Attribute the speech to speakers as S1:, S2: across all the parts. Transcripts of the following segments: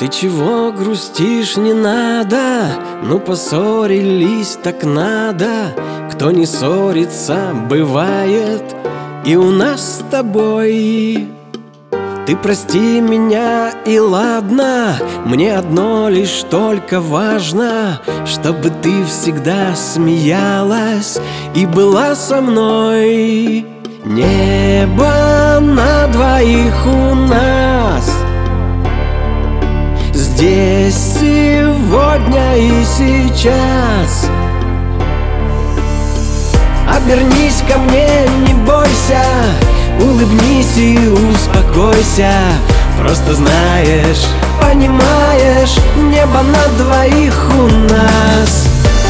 S1: Ты чего грустишь, не надо, ну поссорились, так надо. Кто не ссорится, бывает и у нас с тобой. Ты прости меня и ладно, мне одно лишь только важно, чтобы ты всегда смеялась и была со мной. Небо на двоих у нас здесь, сегодня и сейчас. Обернись ко мне, не бойся, улыбнись и успокойся. Просто знаешь, понимаешь, небо на двоих у нас.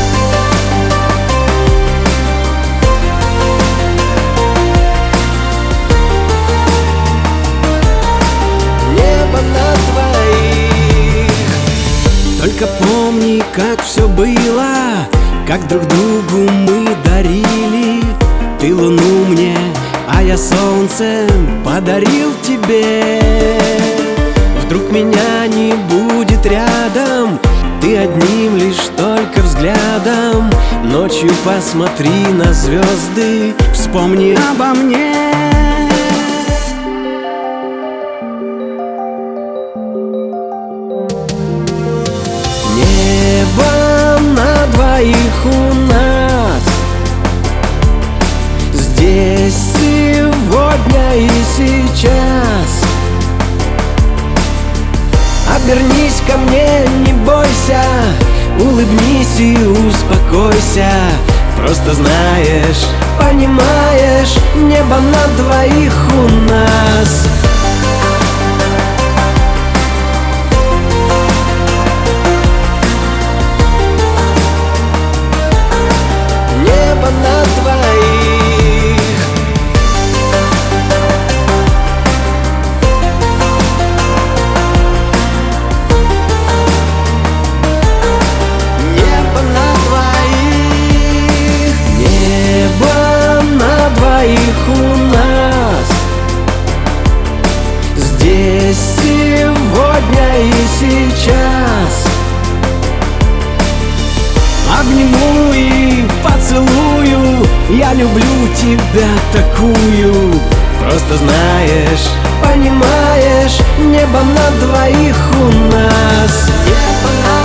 S1: Небо на двоих. Только помни, как все было, как друг другу мы дарили. Ты луну мне, а я солнце подарил тебе. Вдруг меня не будет рядом, ты одним лишь только взглядом. Ночью посмотри на звезды, вспомни обо мне. Небо на двоих у нас здесь, сегодня и сейчас. Обернись ко мне, не бойся, улыбнись и успокойся. Просто знаешь, понимаешь, небо на двоих у нас. Небо на двоих. Небо на двоих. Небо на двоих у нас здесь, сегодня и сейчас. Обниму и поцелую, я люблю тебя такую. Просто знаешь, понимаешь, небо на двоих у нас. Небо на